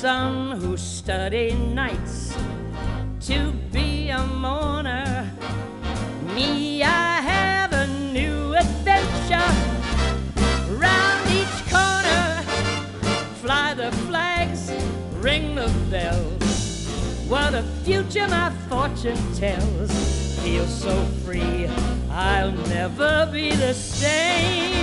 son who studied nights to be a mourner. Me, I have a new adventure. Round each corner, fly the flags, ring the bells. What a future my fortune tells. Feel so free, I'll never be the same.